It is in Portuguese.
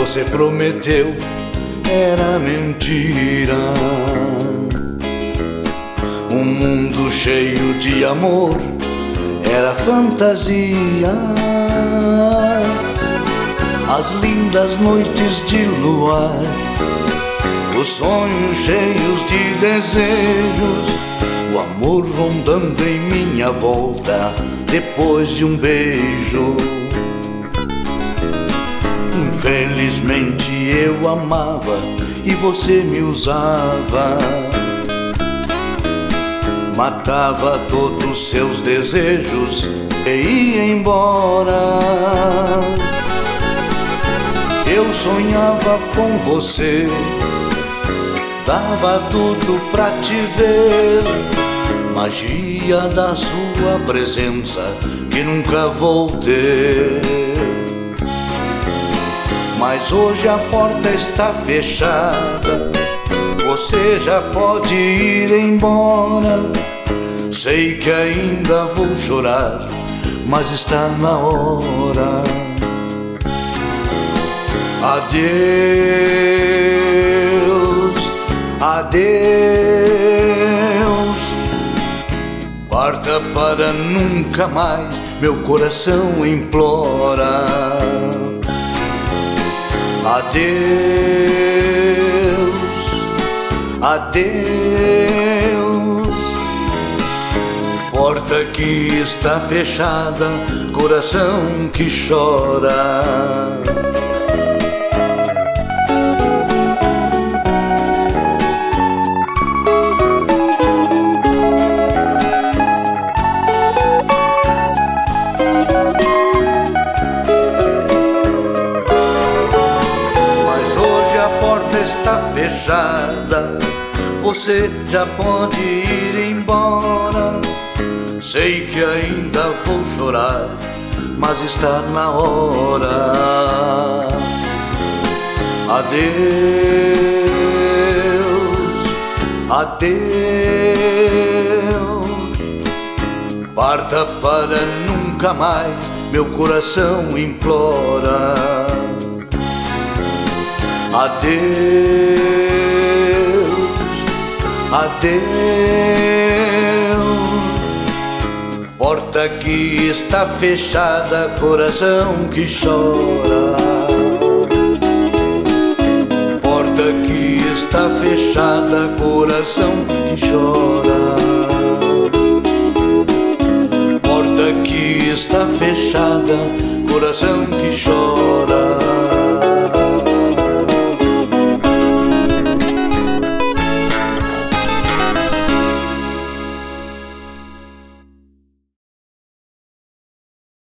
você prometeu era mentira. Um mundo cheio de amor era fantasia. As lindas noites de luar, os sonhos cheios de desejos, o amor rondando em minha volta depois de um beijo. Infelizmente eu amava e você me usava, matava todos os seus desejos e ia embora. Eu sonhava com você, dava tudo pra te ver, magia da sua presença que nunca vou ter. Mas hoje a porta está fechada, você já pode ir embora. Sei que ainda vou chorar, mas está na hora. Adeus, adeus, parta para nunca mais, meu coração implora. Adeus, adeus, porta que está fechada, coração que chora. Está fechada, você já pode ir embora. Sei que ainda vou chorar, mas está na hora. Adeus, adeus, parta para nunca mais, meu coração implora. Adeus, adeus, porta que está fechada, coração que chora. Porta que está fechada, coração que chora. Porta que está fechada, coração que chora.